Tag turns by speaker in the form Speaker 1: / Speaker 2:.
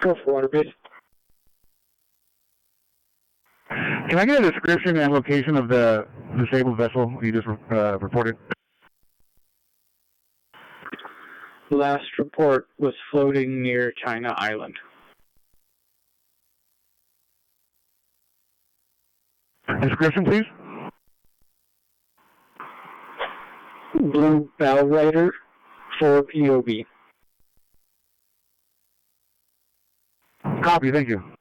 Speaker 1: Gulf Waterbase.
Speaker 2: Can I get a description and location of the disabled vessel you just reported?
Speaker 1: Last report was floating near China Island.
Speaker 2: Description, please.
Speaker 1: Blue bow rider for POB.
Speaker 2: Copy, thank you.